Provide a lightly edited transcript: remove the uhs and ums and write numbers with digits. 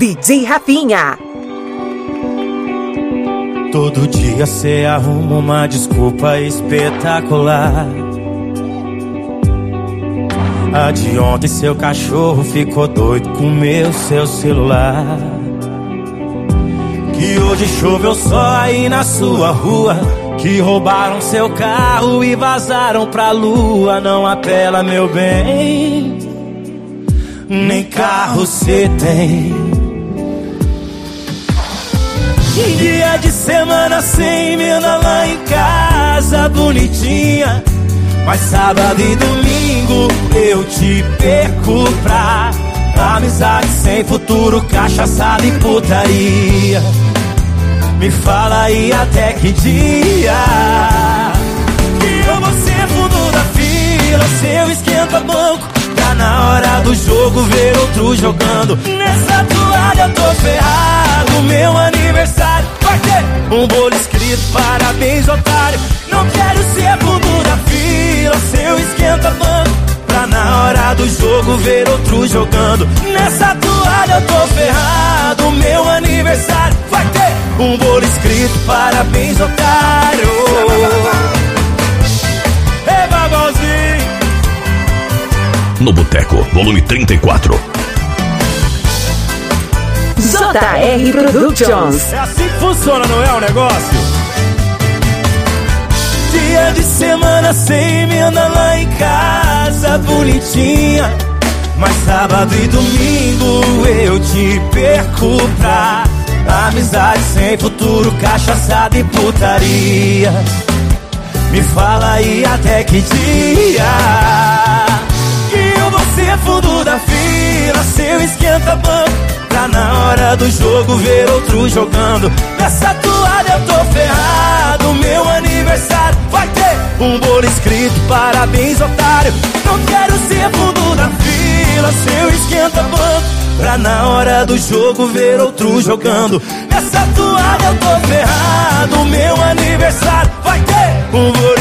DJ Rafinha. Todo dia cê arruma uma desculpa espetacular. A de ontem seu cachorro ficou doido com seu celular. Que hoje choveu só aí na sua rua. Que roubaram seu carro e vazaram pra lua. Não apela, meu bem, nem carro cê tem. Dia de semana sem emenda lá em casa, bonitinha. Mas sábado e domingo eu te perco pra amizade sem futuro, cachaçada e putaria. Me fala aí até que dia que eu vou ser fundo da fila, seu esquenta-banco, tá na hora do jogo ver outro jogando. Nessa toalha eu tô ferrado, meu aniversário vai ter um bolo escrito parabéns otário. Não quero ser fundo da fila, seu esquenta-banco, pra na hora do jogo ver outro jogando. Nessa toalha eu tô ferrado, meu aniversário vai ter um bolo escrito parabéns otário. É babalzinho. No Boteco, volume 34. JR Productions. É assim que funciona, não é o negócio? Dia de semana sem emenda lá em casa, bonitinha. Mas sábado e domingo eu te perco pra amizade sem futuro, cachaçada e putaria. Me fala aí até que dia que eu vou ser fundo da fila, seu esquenta-banco, pra na hora do jogo ver outro jogando. Nessa toalha eu tô ferrado, meu aniversário vai ter um bolo escrito parabéns otário. Não quero ser fundo da fila, seu esquenta-banco, pra na hora do jogo ver outro jogando. Nessa toalha eu tô ferrado, meu aniversário vai ter um bolo